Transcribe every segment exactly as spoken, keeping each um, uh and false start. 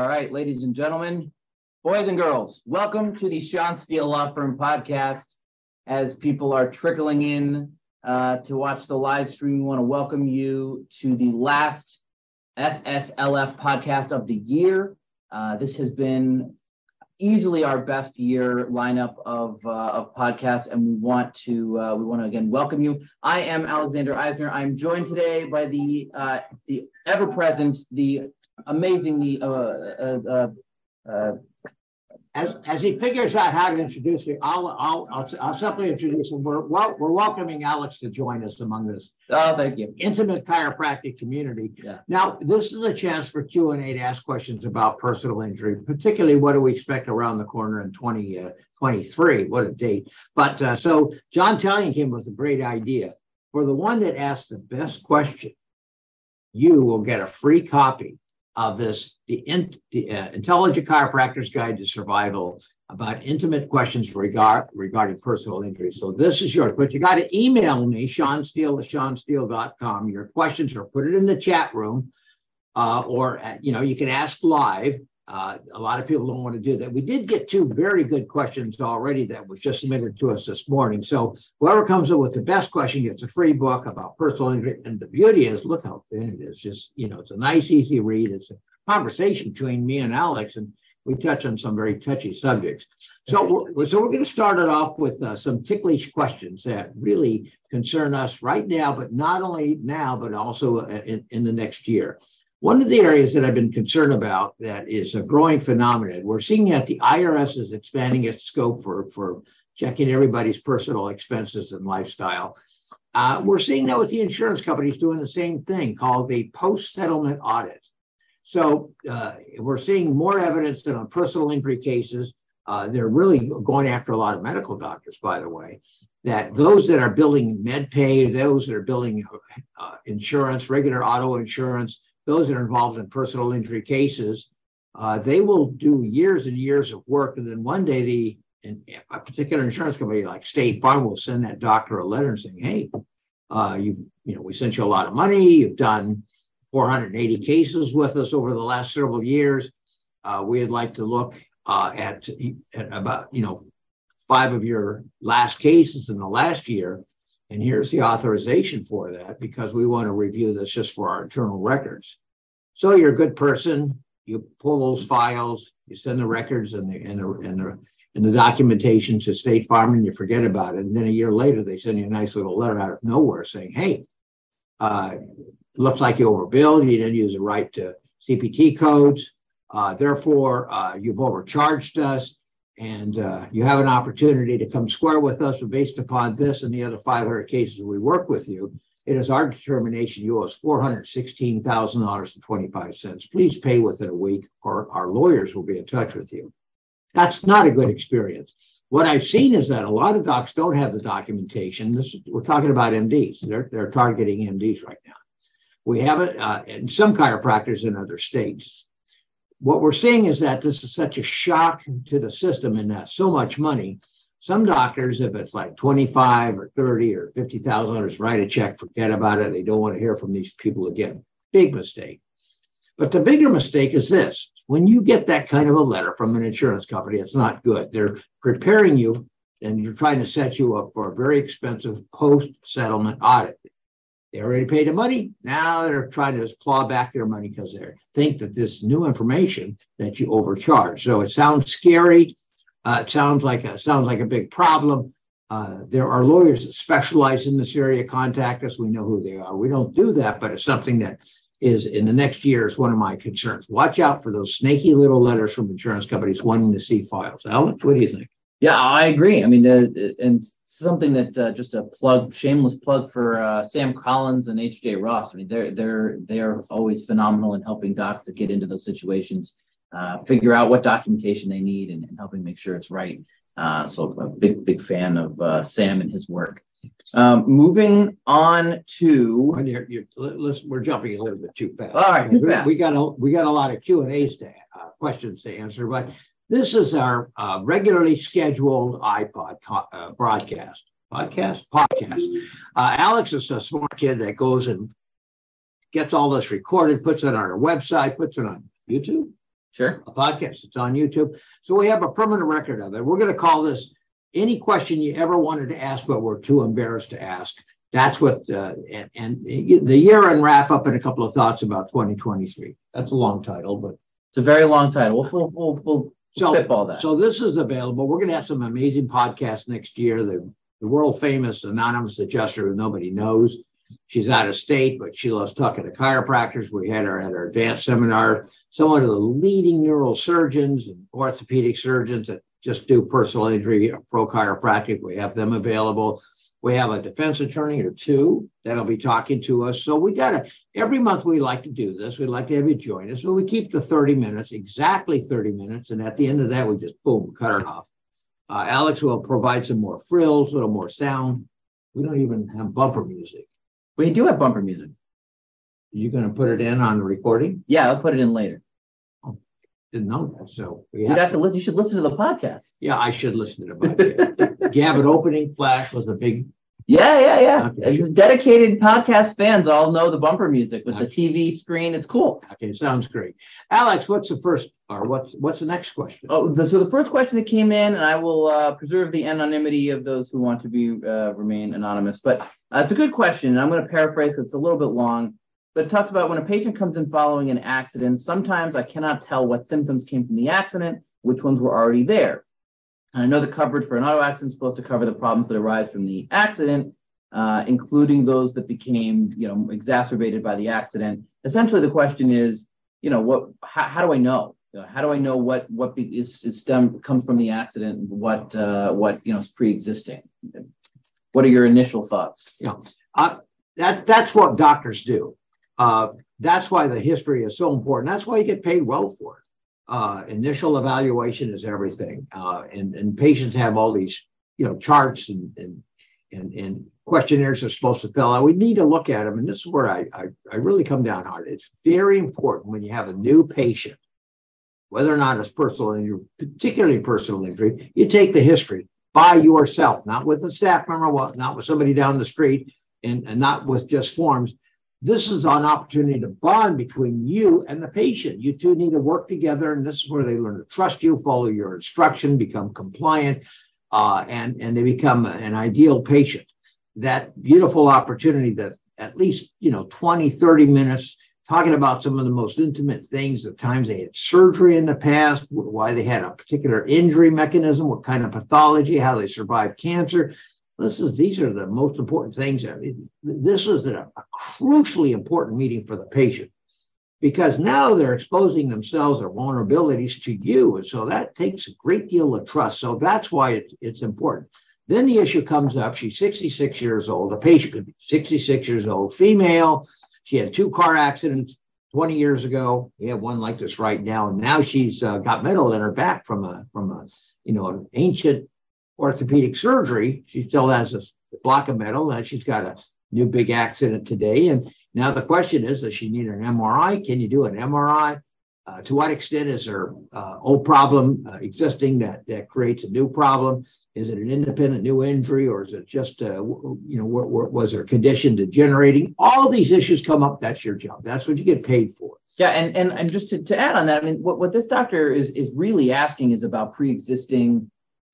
right, ladies and gentlemen, boys and girls, welcome to the Sean Steele Law Firm podcast. As people are trickling in uh, to watch the live stream, we want to welcome you to the last S S L F podcast of the year. Uh, this has been easily our best year lineup of uh, of podcasts, and we want to uh, we want to again welcome you. I am Alexander Eisner. I'm joined today by the uh, the ever present, the amazing, the uh, uh, uh, uh, As, as he figures out how to introduce you, I'll I'll I'll, I'll simply introduce him. We're well, we're welcoming Alex to join us among this. Oh, thank you. Intimate chiropractic community. Yeah. Now, this is a chance for Q and A to ask questions about personal injury, particularly what do we expect around the corner in twenty twenty-three? What a date! But uh, so John Tallian came with a great idea. For the one that asks the best question, you will get a free copy of this, the, in, the uh, Intelligent Chiropractor's Guide to Survival about intimate questions regard, regarding personal injury. So this is yours, but you got to email me, Sean Steele at sean steele dot com, your questions, or put it in the chat room, uh, or, uh, you know, you can ask live. Uh, a lot of people don't want to do that. We did get two very good questions already that was just submitted to us this morning. So whoever comes up with the best question gets a free book about personal injury. And the beauty is, look how thin it is. Just, you know, it's a nice, easy read. It's a conversation between me and Alex, and we touch on some very touchy subjects. So we're, so we're going to start it off with uh, some ticklish questions that really concern us right now, but not only now, but also in, in the next year. One of the areas that I've been concerned about that is a growing phenomenon, we're seeing that the I R S is expanding its scope for, for checking everybody's personal expenses and lifestyle. Uh, we're seeing that with the insurance companies doing the same thing, called a post-settlement audit. So uh, we're seeing more evidence that on personal injury cases, uh, they're really going after a lot of medical doctors, by the way, that those that are billing med pay, those that are billing uh, insurance, regular auto insurance, those that are involved in personal injury cases, uh, they will do years and years of work. And then one day, the in, a particular insurance company like State Farm will send that doctor a letter saying, hey, uh, you, you know, we sent you a lot of money. You've done four hundred eighty cases with us over the last several years. Uh, we'd like to look uh, at, at about, you know, five of your last cases in the last year. And here's the authorization for that, because we want to review this just for our internal records. So you're a good person. You pull those files, you send the records and the, and the, and the, and the documentation to State Farm, and you forget about it. And then a year later, they send you a nice little letter out of nowhere saying, hey, uh, looks like you overbilled. You didn't use the right to C P T codes. Uh, therefore, uh, you've overcharged us. And uh, you have an opportunity to come square with us, but based upon this and the other five hundred cases we work with you, it is our determination you owe us four hundred sixteen thousand dollars and twenty-five cents. Please pay within a week, or our lawyers will be in touch with you. That's not a good experience. What I've seen is that a lot of docs don't have the documentation. This, we're talking about M Ds. They're, they're targeting M Ds right now. We have it uh, in some chiropractors in other states. What we're seeing is that this is such a shock to the system, and that so much money. Some doctors, if it's like twenty-five or thirty or fifty thousand dollars, write a check, forget about it. They don't want to hear from these people again. Big mistake. But the bigger mistake is this. When you get that kind of a letter from an insurance company, it's not good. They're preparing you, and you're trying to set you up for a very expensive post-settlement audit. They already paid the money. Now they're trying to claw back their money because they think that this new information that you overcharge. So it sounds scary. Uh, it sounds like a sounds like a big problem. Uh, there are lawyers that specialize in this area. Contact us. We know who they are. We don't do that, but it's something that is in the next year is one of my concerns. Watch out for those snaky little letters from insurance companies wanting to see files. Alex, what do you think? Yeah, I agree. I mean, uh, and something that uh, just a plug, shameless plug for uh, Sam Collins and H J Ross. I mean, they're they're they're always phenomenal in helping docs that get into those situations, uh, figure out what documentation they need, and, and helping make sure it's right. Uh, so, a big big fan of uh, Sam and his work. Um, moving on to, Well, you're, you're, listen, we're jumping a little bit too fast. All right, too we, fast. we got a we got a lot of Q and A's to uh, questions to answer, but. This is our uh, regularly scheduled iPod co- uh, broadcast, podcast, podcast. Uh, Alex is a smart kid that goes and gets all this recorded, puts it on our website, puts it on YouTube. Sure. A podcast. It's on YouTube. So we have a permanent record of it. We're going to call this any question you ever wanted to ask, but were too embarrassed to ask. That's what, uh, and, and the year-end wrap-up and a couple of thoughts about twenty twenty-three. That's a long title, but it's a very long title. We'll we'll we'll, we'll so, spitball that. So this is available. We're going to have some amazing podcasts next year. The, the world-famous anonymous adjuster who nobody knows. She's out of state, but she loves talking to chiropractors. We had her at our advanced seminar. Some of the leading neurosurgeons and orthopedic surgeons that just do personal injury, pro chiropractic. We have them available. We have a defense attorney or two that'll be talking to us. So we got to, every month we like to do this. We'd like to have you join us. So we keep the thirty minutes, exactly thirty minutes. And at the end of that, we just, boom, cut it off. Uh, Alex will provide some more frills, a little more sound. We don't even have bumper music. We do have bumper music. Are you going to put it in on the recording? Yeah, I'll put it in later. Oh, didn't know that. So we You'd have, have to listen. You should listen to the podcast. Yeah, I should listen to the podcast. Gavin opening flash was a big. Yeah, yeah, yeah. Okay, sure. Dedicated podcast fans all know the bumper music with okay. the T V screen. It's cool. Okay, sounds great. Alex, what's the first, or what's what's the next question? Oh, the, so the first question that came in, and I will uh, preserve the anonymity of those who want to be uh, remain anonymous, but uh, it's a good question, and I'm going to paraphrase. It's a little bit long, but it talks about when a patient comes in following an accident. Sometimes I cannot tell what symptoms came from the accident, which ones were already there. And I know the coverage for an auto accident is supposed to cover the problems that arise from the accident, uh, including those that became, you know, exacerbated by the accident. Essentially, the question is, you know, what? How, how do I know? You know, how do I know what what be, is, is stem comes from the accident? What uh, what you know is pre-existing? What are your initial thoughts? Yeah, uh, that that's what doctors do. Uh, that's why the history is so important. That's why you get paid well for it. Uh, initial evaluation is everything, uh, and and patients have all these, you know, charts and and and, and questionnaires they're supposed to fill out. We need to look at them, and this is where I, I I really come down hard. It's very important when you have a new patient, whether or not it's personal injury, particularly personal injury, you take the history by yourself, not with a staff member, not with somebody down the street, and, and not with just forms. This is an opportunity to bond between you and the patient. You two need to work together, and this is where they learn to trust you, follow your instruction, become compliant, uh, and, and they become an ideal patient. That beautiful opportunity that at least, you know, twenty, thirty minutes talking about some of the most intimate things, the times they had surgery in the past, why they had a particular injury mechanism, what kind of pathology, how they survived cancer. This is, these are the most important things. This is a, a crucially important meeting for the patient because now they're exposing themselves, their vulnerabilities to you. And so that takes a great deal of trust. So that's why it, it's important. Then the issue comes up. She's sixty-six years old. The patient could be sixty-six years old, female. She had two car accidents twenty years ago. We have one like this right now. And now she's uh, got metal in her back from a, from a, you know, an ancient orthopedic surgery. She still has a block of metal, and she's got a new big accident today. And now the question is, does she need an M R I? Can you do an M R I? Uh, to what extent is her uh, old problem uh, existing that, that creates a new problem? Is it an independent new injury, or is it just, uh, you know, what, what was her condition degenerating? All these issues come up. That's your job. That's what you get paid for. Yeah, and and, and just to, to add on that, I mean, what, what this doctor is is really asking is about pre-existing,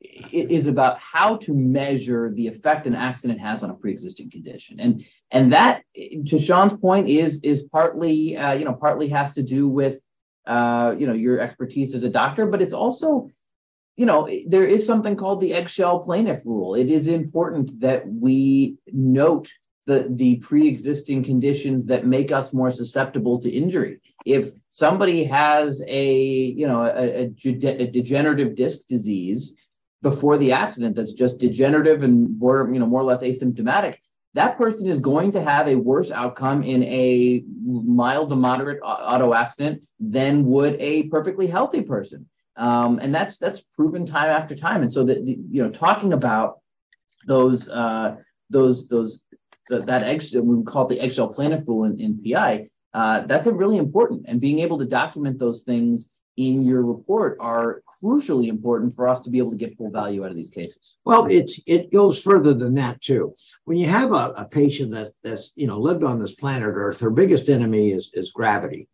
is about how to measure the effect an accident has on a pre-existing condition, and and that, to Sean's point, is is partly, uh, you know, partly has to do with, uh, you know, your expertise as a doctor, but it's also, you know, there is something called the eggshell plaintiff rule. It is important that we note the, the pre-existing conditions that make us more susceptible to injury. If somebody has a, you know, a, a, a degenerative disc disease before the accident that's just degenerative and more, you know, more or less asymptomatic, that person is going to have a worse outcome in a mild to moderate auto accident than would a perfectly healthy person. Um, and that's that's proven time after time. And so that, you know, talking about those uh, those those the, that eggshell, we would call it the eggshell plaintiff rule in, in P I. Uh, that's a really important, and being able to document those things in your report are crucially important for us to be able to get full value out of these cases. Well, it it goes further than that too. When you have a, a patient that that's, you know, lived on this planet Earth, her biggest enemy is is gravity.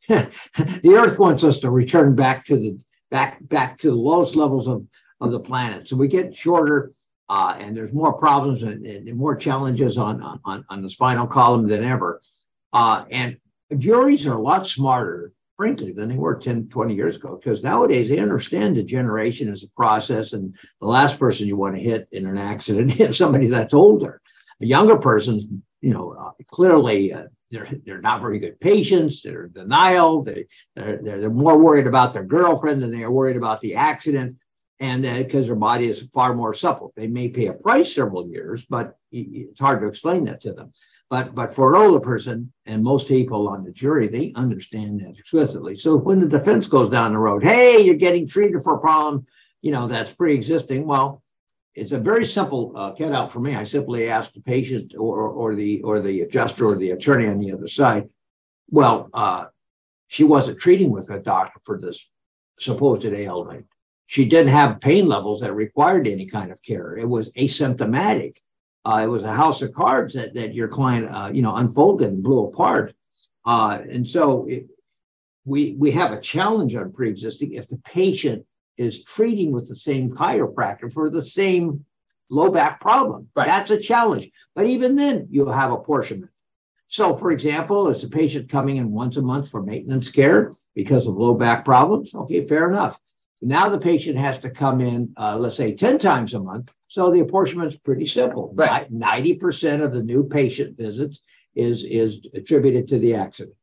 the Earth wants us to return back to the back back to the lowest levels of, of the planet. So we get shorter, uh, and there's more problems and, and more challenges on, on, on the spinal column than ever. Uh, and juries are a lot smarter, frankly, than they were ten, twenty years ago, because nowadays they understand degeneration as a process, and the last person you want to hit in an accident is somebody that's older. A younger person's, you know, uh, clearly uh, they're they're not very good patients. They're in denial. They they're, they're more worried about their girlfriend than they are worried about the accident, and because uh, their body is far more supple. They may pay a price several years, but it's hard to explain that to them. But but for an older person, and most people on the jury, they understand that explicitly. So when the defense goes down the road, hey, you're getting treated for a problem, you know, that's pre-existing. Well, it's a very simple uh, cutout for me. I simply ask the patient or or the or the adjuster or the attorney on the other side, well, uh, she wasn't treating with a doctor for this supposed ailment. She didn't have pain levels that required any kind of care. It was asymptomatic. Uh, it was a house of cards that that your client, uh, you know, unfolded and blew apart. Uh, and so it, we we have a challenge on pre-existing if the patient is treating with the same chiropractor for the same low back problem. Right. That's a challenge. But even then, you have apportionment. So, for example, is the patient coming in once a month for maintenance care because of low back problems? Okay, fair enough. Now the patient has to come in, uh, let's say, ten times a month. So the apportionment is pretty simple. Right. ninety percent of the new patient visits is, is attributed to the accident.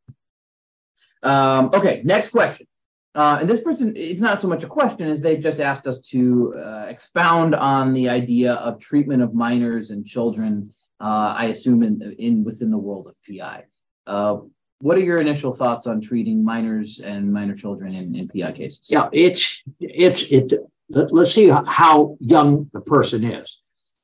Um, okay, next question. Uh, and this person, it's not so much a question as they've just asked us to uh, expound on the idea of treatment of minors and children, uh, I assume in, in within the world of P I. Uh, what are your initial thoughts on treating minors and minor children in, in P I cases? Yeah, it's, it's, it, let, let's see how young the person is.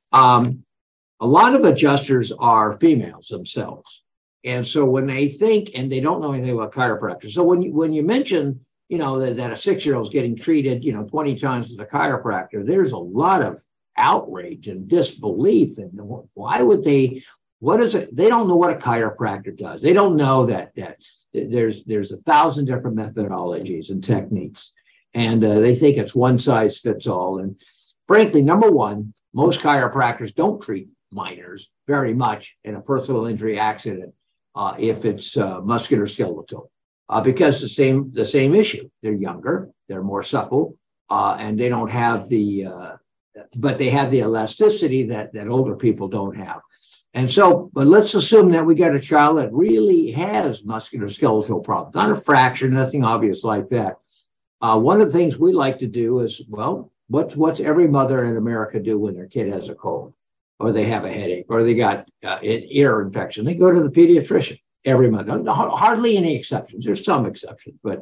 Um, a lot of adjusters are females themselves. And so when they think, and they don't know anything about chiropractors. So when you, when you mention, you know, that, that a six-year-old is getting treated, you know, twenty times as a chiropractor, there's a lot of outrage and disbelief. And why would they, what is it? They don't know what a chiropractor does. They don't know that, that there's, there's a thousand different methodologies and techniques. And uh, they think it's one size fits all. And frankly, number one, most chiropractors don't treat minors very much in a personal injury accident uh, if it's uh, musculoskeletal. Uh, because the same the same issue. They're younger, they're more supple, uh, and they don't have the, uh, but they have the elasticity that, that older people don't have. And so, but let's assume that we got a child that really has musculoskeletal problems, not a fracture, nothing obvious like that. Uh, one of the things we like to do is, well, what's, what's every mother in America do when their kid has a cold, or they have a headache, or they got uh, an ear infection? They go to the pediatrician. Every month, hardly any exceptions. There's some exceptions, but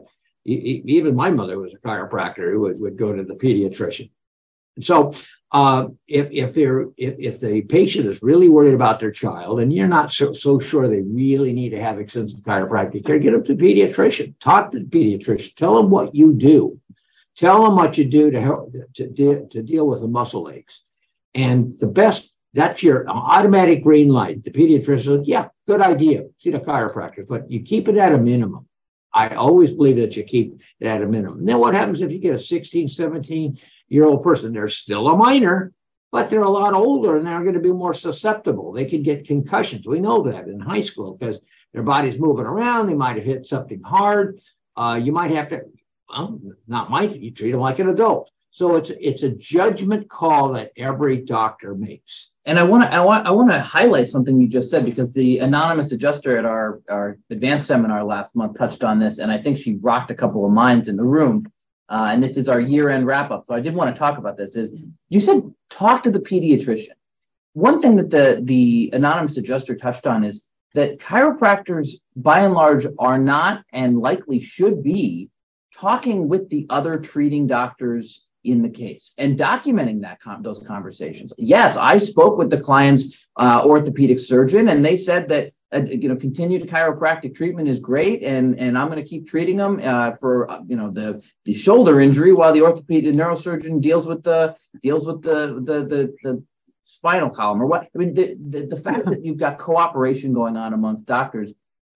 even my mother was a chiropractor who would, would go to the pediatrician. And so uh, if if they're if, if the patient is really worried about their child and you're not so, so sure they really need to have extensive chiropractic care, get them to the pediatrician. Talk to the pediatrician. Tell them what you do. Tell them what you do to help to, de- to deal with the muscle aches. And the best, that's your automatic green light. The pediatrician says, yeah, good idea. See the chiropractor, but you keep it at a minimum. I always believe that you keep it at a minimum. And then what happens if you get a sixteen, seventeen year old person? They're still a minor, but they're a lot older and they're going to be more susceptible. They can get concussions. We know that in high school because their body's moving around. They might have hit something hard. Uh, you might have to, well, not might, you treat them like an adult. So it's it's a judgment call that every doctor makes. And I want to I want I want to highlight something you just said, because the anonymous adjuster at our, our advanced seminar last month touched on this, and I think she rocked a couple of minds in the room. Uh, and this is our year-end wrap-up. So I did want to talk about this. Is you said talk to the pediatrician. One thing that the the anonymous adjuster touched on is that chiropractors, by and large, are not and likely should be talking with the other treating doctors in the case and documenting that con- those conversations. Yes, I spoke with the client's uh, orthopedic surgeon, and they said that uh, you know continued chiropractic treatment is great, and and I'm going to keep treating them uh, for uh, you know the the shoulder injury while the orthopedic neurosurgeon deals with the deals with the the the, the spinal column or what. I mean, the, the the fact that you've got cooperation going on amongst doctors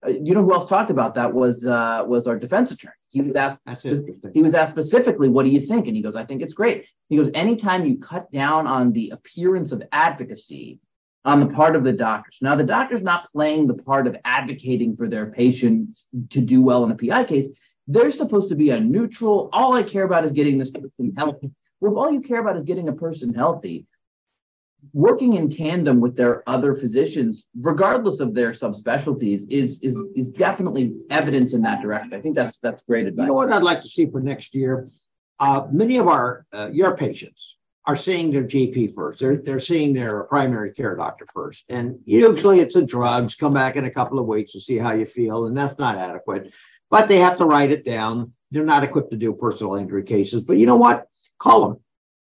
uh, you know who else talked about that was uh, was our defense attorney. He was asked. That's interesting. He was asked specifically, "What do you think?" And he goes, "I think it's great." He goes, "Anytime you cut down on the appearance of advocacy on the part of the doctors. Now, the doctor's not playing the part of advocating for their patients to do well in a P I case. They're supposed to be a neutral. All I care about is getting this person healthy. Well, if all you care about is getting a person healthy, working in tandem with their other physicians, regardless of their subspecialties, is is is definitely evidence in that direction. I think that's that's great advice. You know what I'd like to see for next year? Uh, many of our uh, your patients are seeing their G P first. They're they're seeing their primary care doctor first, and usually it's the drugs. Come back in a couple of weeks to see how you feel, and that's not adequate. But they have to write it down. They're not equipped to do personal injury cases. But you know what? Call them.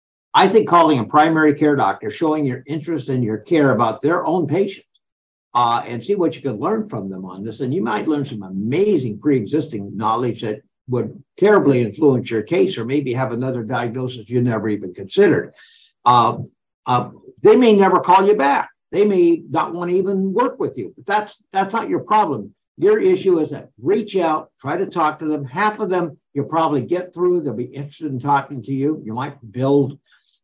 I think calling a primary care doctor, showing your interest and your care about their own patients, uh, and see what you can learn from them on this. And you might learn some amazing pre-existing knowledge that would terribly influence your case, or maybe have another diagnosis you never even considered. Uh, uh, they may never call you back. They may not want to even work with you, but that's that's not your problem. Your issue is that reach out, try to talk to them. Half of them you'll probably get through. They'll be interested in talking to you. You might build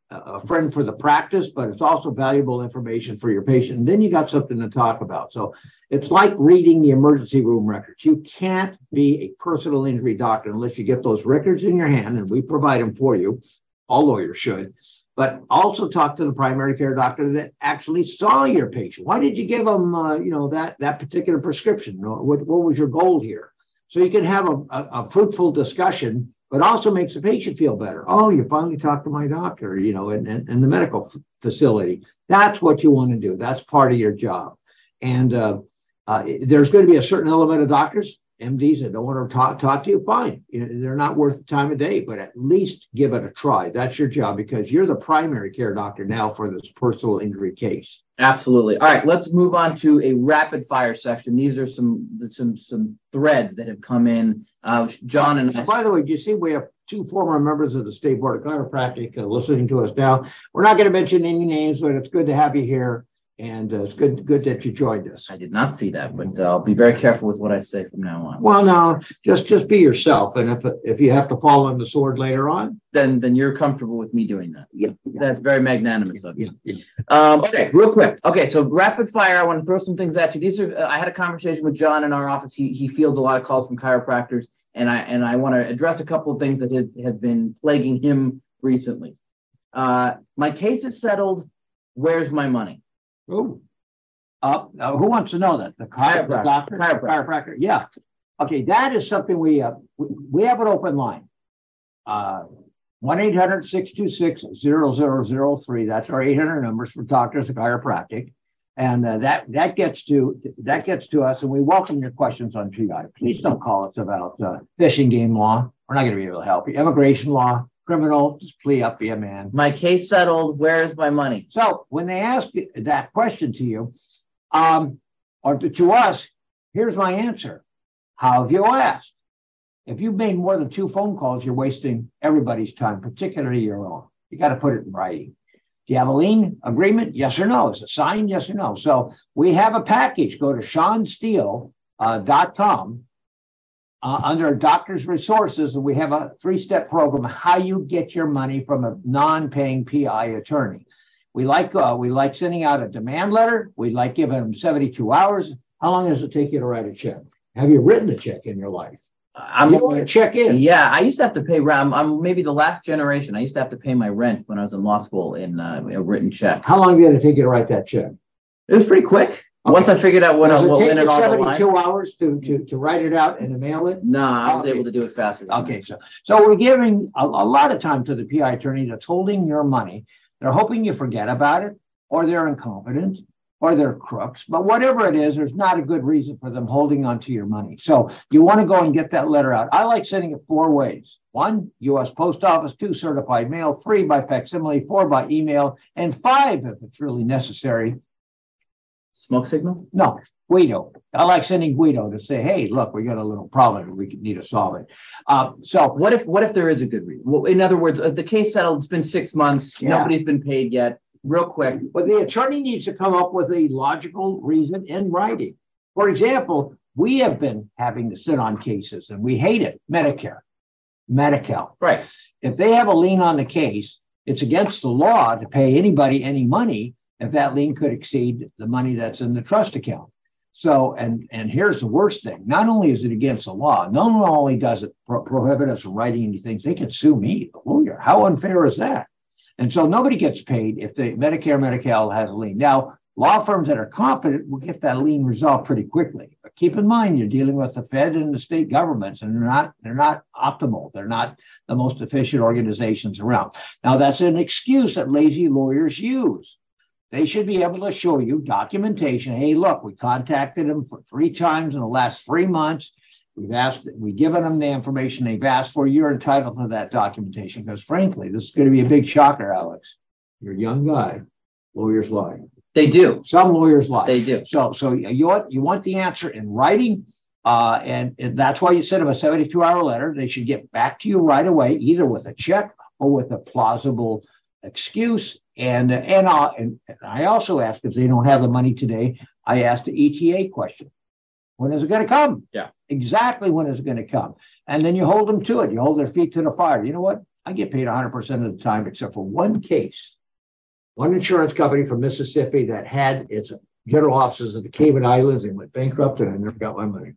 a friend for the practice, but it's also valuable information for your patient. And then you got something to talk about. So it's like reading the emergency room records. You can't be a personal injury doctor unless you get those records in your hand, and we provide them for you. All lawyers should. But also talk to the primary care doctor that actually saw your patient. Why did you give them, uh, you know, that that particular prescription? What, what was your goal here? So you can have a, a, a fruitful discussion, but also makes the patient feel better. Oh, you finally talked to my doctor, you know, in, in, in the medical f- facility. That's what you want to do. That's part of your job. And uh, uh, there's going to be a certain element of doctors, M Ds, that don't want to talk, talk to you. Fine. They're not worth the time of day, but at least give it a try. That's your job, because you're the primary care doctor now for this personal injury case. Absolutely. All right, let's move on to a rapid fire section. These are some some some threads that have come in. Uh, John and I. By the way, do you see we have two former members of the State Board of Chiropractic uh, listening to us now? We're not going to mention any names, but it's good to have you here. And uh, it's good good that you joined us. I did not see that, but uh, I'll be very careful with what I say from now on. Well, no, just just be yourself. And if if you have to fall on the sword later on, then then you're comfortable with me doing that. Yeah, yeah. That's very magnanimous of you. Yeah, yeah. Um, okay, real quick. Okay, so rapid fire. I want to throw some things at you. These are. Uh, I had a conversation with John in our office. He he fields a lot of calls from chiropractors, and I and I want to address a couple of things that have, have been plaguing him recently. Uh, my case is settled. Where's my money? Oh. Uh, uh, who wants to know that? The chiropractor, the doctor, chiropractor. chiropractor? Yeah. Okay, that is something we uh, we, we have an open line. Uh, one eight hundred, six two six, zero zero zero three. That's our eight hundred numbers for doctors of chiropractic. And uh, that that gets to that gets to us, and we welcome your questions on G I. Please don't call us about uh, fish and game law. We're not going to be able to help you. Immigration law, criminal, just plea up, be a man. My case settled. Where is my money? So when they ask that question to you, um, or to, to us, here's my answer. How have you asked? If you've made more than two phone calls, you're wasting everybody's time, particularly your own. You got to put it in writing. Do you have a lien agreement? Yes or no? Is it signed? Yes or no? So we have a package. Go to sean steele dot com uh, under doctor's resources, and we have a three-step program how you get your money from a non-paying P I attorney. We like uh, we like sending out a demand letter. We like giving them seventy-two hours. How long does it take you to write a check? Have you written a check in your life? I'm you want to check in. Yeah, I used to have to pay rent. I'm, I'm maybe the last generation. I used to have to pay my rent when I was in law school in uh, a written check. How long did it take you to write that check? It was pretty quick. Okay. Once I figured out what, Does it what take in and all the seventy-two lines. hours to, to, to write it out and to mail it? No, I was Okay. able to do it faster. Than Okay, that. so so we're giving a, a lot of time to the P I attorney that's holding your money. They're hoping you forget about it, or they're incompetent, or they're crooks. But whatever it is, there's not a good reason for them holding on to your money. So you want to go and get that letter out. I like sending it four ways. One, U S Post Office. Two, certified mail. Three, by facsimile. Four, by email. And five, if it's really necessary. Smoke signal? No, Guido. I like sending Guido to say, hey, look, we got a little problem. We need to solve it. Uh, so What if what if there is a good reason? Well, in other words, uh, the case settled. It's been six months. Yeah. Nobody's been paid yet. Real quick. but the attorney needs to come up with a logical reason in writing. For example, we have been having to sit on cases, and we hate it. Medicare, Medi-Cal. Right. If they have a lien on the case, it's against the law to pay anybody any money if that lien could exceed the money that's in the trust account. So, and and here's the worst thing. Not only is it against the law, not only does it pro- prohibit us from writing any things, they can sue me, the lawyer. How unfair is that? And so nobody gets paid if the Medicare, Medi-Cal has a lien. Now, law firms that are competent will get that lien resolved pretty quickly. But keep in mind, you're dealing with the Fed and the state governments, and they're not they're not optimal. They're not the most efficient organizations around. Now, that's an excuse that lazy lawyers use. They should be able to show you documentation. Hey, look, we contacted them for three times in the last three months. We've asked, we've given them the information they've asked for. You're entitled to that documentation because, frankly, this is going to be a big shocker, Alex. You're a young guy. Lawyers lie. They do. Some lawyers lie. They do. So, so you want you want the answer in writing, uh, and, and that's why you send them a seventy-two hour letter. They should get back to you right away, either with a check or with a plausible excuse. And and, uh, and I also ask, if they don't have the money today, I ask the E T A question. When is it going to come? Yeah. Exactly when is it going to come? And then you hold them to it. You hold their feet to the fire. You know what? I get paid one hundred percent of the time, except for one case. One insurance company from Mississippi that had its general offices at the Cayman Islands and went bankrupt, and I never got my money.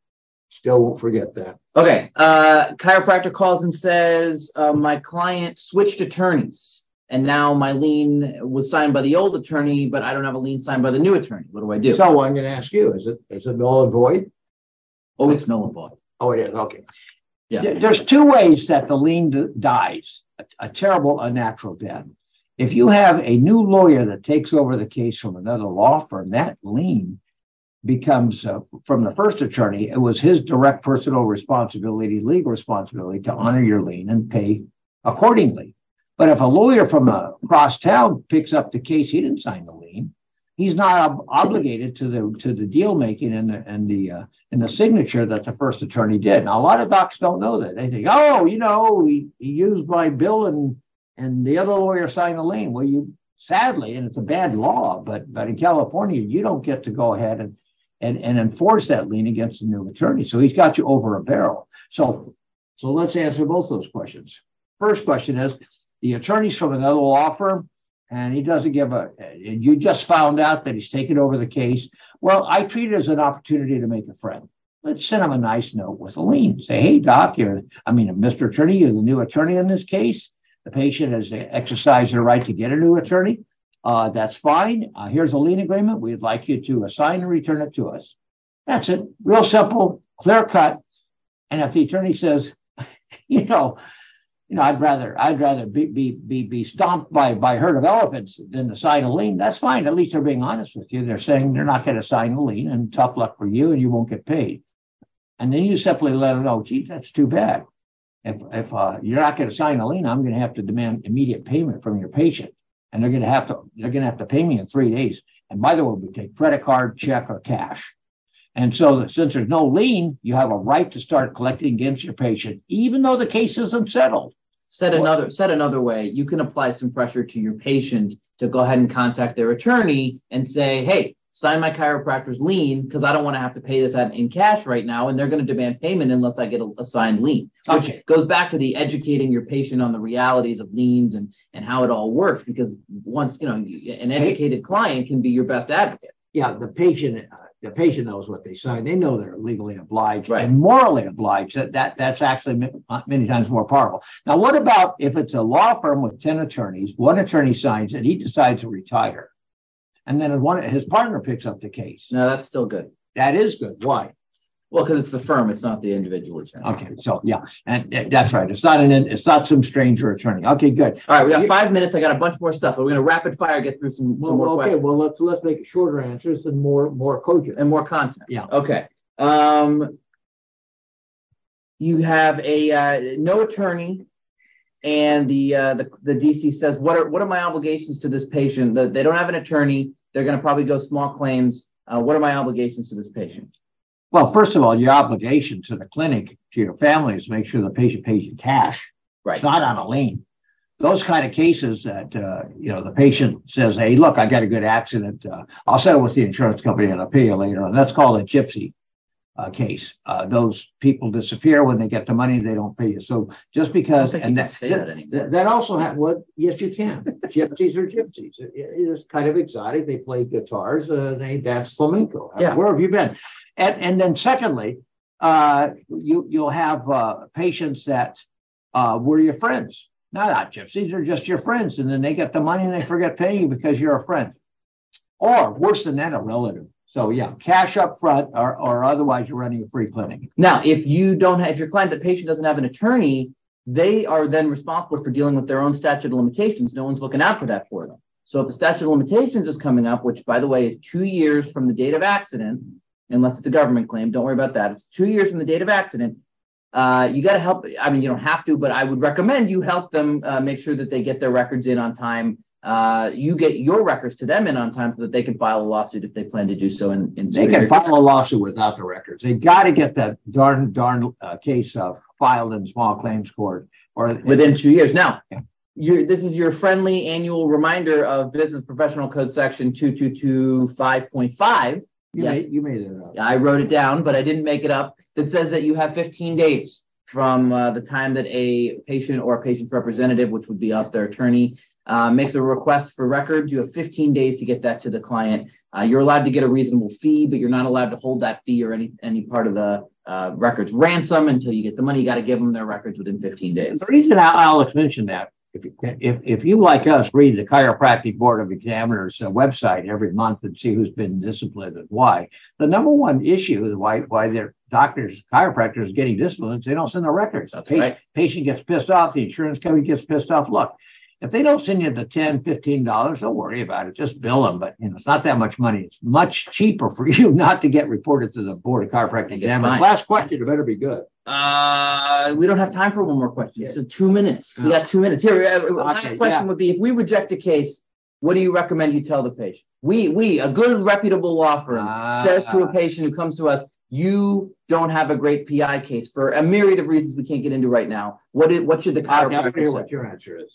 Still won't forget that. Okay. Uh, chiropractor calls and says, uh, my client switched attorneys, and now my lien was signed by the old attorney, but I don't have a lien signed by the new attorney. What do I do? So I'm going to ask you, is it is it null and void? Oh, it's null and void. Oh, it is. Okay. Yeah. There's two ways that the lien d- dies, a, a terrible, unnatural death. If you have a new lawyer that takes over the case from another law firm, that lien becomes, uh, from the first attorney, it was his direct personal responsibility, legal responsibility to honor your lien and pay accordingly. But if a lawyer from across town picks up the case, he didn't sign the lien. He's not ob- obligated to the to the deal making and the and the uh, and the signature that the first attorney did. Now, a lot of docs don't know that. They think, oh, you know, he, he used my bill and and the other lawyer signed the lien. Well, you sadly, and it's a bad law, but but in California, you don't get to go ahead and and and enforce that lien against the new attorney. So he's got you over a barrel. So so let's answer both those questions. First question is, the attorney's from another law firm, and he doesn't give a, and you just found out that he's taken over the case. Well, I treat it as an opportunity to make a friend. Let's send him a nice note with a lien. Say, hey, doc, you're, I mean, Mister Attorney, you're the new attorney in this case. The patient has exercised their right to get a new attorney. Uh, that's fine. Uh, here's a lien agreement. We'd like you to assign and return it to us. That's it. Real simple, clear cut. And if the attorney says, you know, You know, I'd rather I'd rather be be be be stomped by by a herd of elephants than to sign a lien. That's fine. At least they're being honest with you. They're saying they're not going to sign the lien, and tough luck for you, and you won't get paid. And then you simply let them know, gee, that's too bad. If if uh, you're not going to sign a lien, I'm going to have to demand immediate payment from your patient, and they're going to have to they're going to have to pay me in three days. And by the way, we take credit card, check, or cash. And so since there's no lien, you have a right to start collecting against your patient, even though the case isn't settled. Said another said another way, you can apply some pressure to your patient to go ahead and contact their attorney and say, hey, sign my chiropractor's lien because I don't want to have to pay this out in cash right now, and they're going to demand payment unless I get a, a signed lien. Which Okay. goes back to the educating your patient on the realities of liens and, and how it all works, because once, you know, an educated client can be your best advocate. Yeah, the patient uh, the patient knows what they signed. They know they're legally obliged Right. and morally obliged. That, that that's actually many times more powerful. Now, what about if it's a law firm with ten attorneys? One attorney signs it, he decides to retire, and then one his partner picks up the case. No, that's still good. That is good. Why? Well, because it's the firm, it's not the individual attorney. Okay, so yeah, and uh, that's right. It's not an it's not some stranger attorney. Okay, good. All right, we got five minutes. I got a bunch more stuff. We're going to rapid fire get through some, some Well, more okay, questions well let's let's make it shorter answers and more more cogent. and more content. Yeah. Okay. Um, you have a uh, no attorney, and the uh, the the D C says, what are what are my obligations to this patient? That they don't have an attorney. They're going to probably go small claims. Uh, what are my obligations to this patient? Well, first of all, your obligation to the clinic, to your family, is to make sure the patient pays you cash. Right. It's not on a lien. Those kind of cases that, uh, you know, the patient says, hey, look, I got a good accident. Uh, I'll settle with the insurance company and I'll pay you later. And that's called a gypsy. uh, case. Uh, those people disappear when they get the money, they don't pay you. So just because, and that, say that, that, that, that also ha- what? Yes, you can. Gypsies are gypsies. It, it is kind of exotic. They play guitars. Uh, they dance flamenco. Yeah. Where have you been? And and then secondly, uh, you you'll have uh, patients that uh, were your friends. No, not gypsies. They're just your friends, and then they get the money and they forget paying you because you're a friend, or worse than that, a relative. So yeah, cash up front, or or otherwise you're running a free clinic. Now, if you don't have, if your client, the patient doesn't have an attorney, they are then responsible for dealing with their own statute of limitations. No one's looking out for that for them. So if the statute of limitations is coming up, which by the way is two years from the date of accident, unless it's a government claim, don't worry about that. It's two years from the date of accident. Uh, you got to help. I mean, you don't have to, but I would recommend you help them uh, make sure that they get their records in on time. Uh, you get your records to them in on time so that they can file a lawsuit if they plan to do so. In, in they can file a lawsuit without the records. They got to get that darn darn uh, case uh, filed in small claims court or within two years. Now, yeah. you're, this is your friendly annual reminder of Business Professional Code Section two two two five point five. You yes, made, you made it up. I wrote it down, but I didn't make it up. That says that you have fifteen days from uh, the time that a patient or a patient's representative, which would be us, their attorney, uh, makes a request for records. You have fifteen days to get that to the client. Uh, you're allowed to get a reasonable fee, but you're not allowed to hold that fee or any any part of the uh, records ransom until you get the money. You got to give them their records within fifteen days. The reason Alex mentioned that, if you, if, if you, like us, read the Chiropractic Board of Examiners uh, website every month and see who's been disciplined and why, the number one issue is why why their doctors, chiropractors getting disciplined, they don't send the records. That's patient, right. Patient gets pissed off, the insurance company gets pissed off. Look, if they don't send you the ten dollars, fifteen dollars, don't worry about it. Just bill them. But you know, it's not that much money. It's much cheaper for you not to get reported to the Board of Chiropractic Examiners. Last question, it better be good. Uh, we don't have time for one more question. Yeah. So two minutes. We got two minutes. Here, uh, last okay, question yeah. would be, if we reject a case, what do you recommend you tell the patient? We, we, a good reputable law firm uh, says to a patient who comes to us, you don't have a great P I case for a myriad of reasons we can't get into right now. What is, what should the chiropractor say? What your answer is?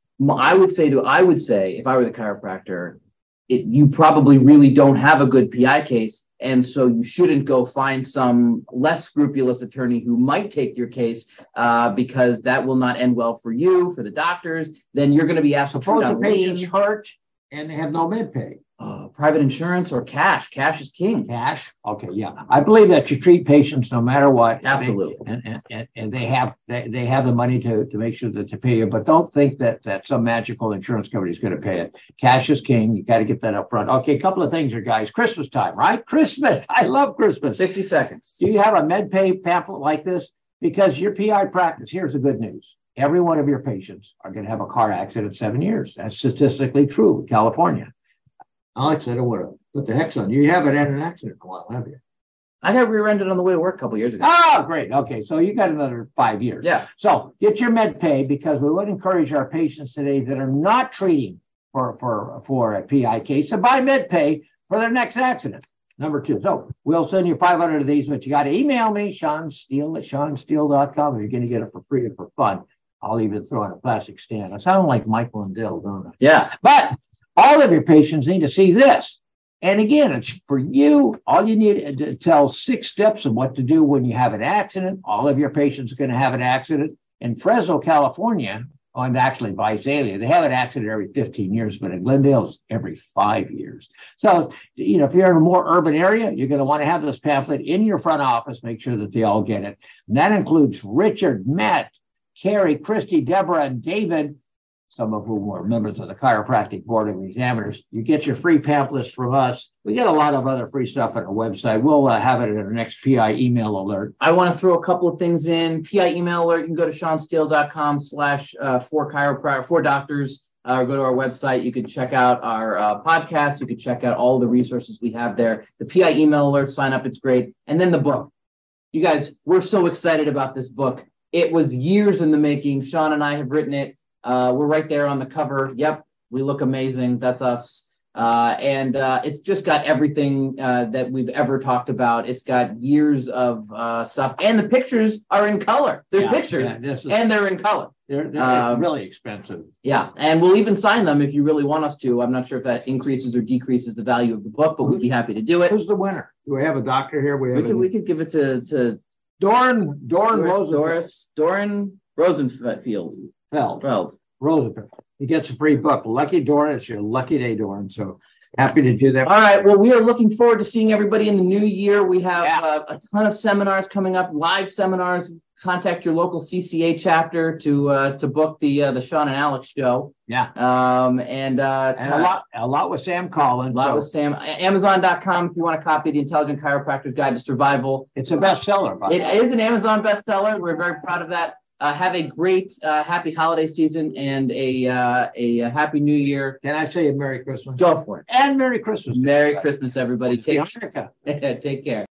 I would say to, I would say, if I were the chiropractor, it, you probably really don't have a good P I case. And so you shouldn't go find some less scrupulous attorney who might take your case uh, because that will not end well for you, for the doctors. Then you're going to be asked to suppose the patient's hurt and they have no med pay. Uh, private insurance or cash. Cash is king. Cash. Okay. Yeah. I believe that you treat patients no matter what. Absolutely. They, and, and, and they have they, they have the money to, to make sure that they pay you, but don't think that, that some magical insurance company is going to pay it. Cash is king. You got to get that up front. Okay. A couple of things here, guys. Christmas time, right? Christmas. I love Christmas. sixty seconds. Do you have a med pay pamphlet like this? Because your P I practice, here's the good news. Every one of your patients are going to have a car accident in seven years. That's statistically true in California. Alex, I don't want to put the hex on you. You haven't had an accident in a while, have you? I got rear-ended on the way to work a couple years ago. Oh, great. Okay, so you got another five years. Yeah. So get your med pay, because we would encourage our patients today that are not treating for, for, for a P I case to buy med pay for their next accident. Number two. So we'll send you five hundred of these, but you got to email me, Sean Steele at sean steele dot com. If you're going to get it for free or for fun, I'll even throw in a plastic stand. I sound like Michael and Dill, don't I? Yeah. But all of your patients need to see this. And again, it's for you. All you need to tell six steps of what to do when you have an accident. All of your patients are going to have an accident. In Fresno, California, and actually Visalia, they have an accident every fifteen years, but in Glendale, it's every five years. So, you know, if you're in a more urban area, you're going to want to have this pamphlet in your front office, make sure that they all get it. And that includes Richard, Matt, Carrie, Christy, Deborah, and David, some of whom were members of the Chiropractic Board of Examiners. You get your free pamphlets from us. We get a lot of other free stuff on our website. We'll uh, have it in our next P I email alert. I want to throw a couple of things in. P I email alert, you can go to sean steele dot com slash for chiropractor, for doctors, uh, or go to our website. You can check out our uh, podcast. You can check out all the resources we have there. The P I email alert, sign up. It's great. And then the book. You guys, we're so excited about this book. It was years in the making. Sean and I have written it. Uh, we're right there on the cover. Yep, we look amazing. That's us. Uh, and uh, it's just got everything uh, that we've ever talked about. It's got years of uh, stuff, and the pictures are in color. There's Yeah, pictures, yeah, this is- and they're in color. They're, they're Um, really expensive. Yeah, and we'll even sign them if you really want us to. I'm not sure if that increases or decreases the value of the book, but we'd be happy to do it. Who's the winner? Do we have a doctor here? We We have could a, we could give it to to Doran, Doran Rosenfeld. Doris Doran Rosenfield. Feld. Rosenfeld. He gets a free book. Lucky Doran, it's your lucky day, Doran. So happy to do that. All right. Well, we are looking forward to seeing everybody in the new year. We have Yeah. uh, a ton of seminars coming up, live seminars. Contact your local C C A chapter to uh, to book the uh, the Sean and Alex show. Yeah. Um, and uh, And a lot, a lot with Sam Collins. a lot so with Sam. Amazon dot com if you want a copy of the Intelligent Chiropractor's Guide to Survival. It's a bestseller. by the It way. is an Amazon bestseller. We're very proud of that. Uh, have a great, uh, happy holiday season and a uh, a, a happy New Year. Can I say a Merry Christmas? Go for it. And Merry Christmas. Merry Christmas, everybody. Take Hanukkah. take care.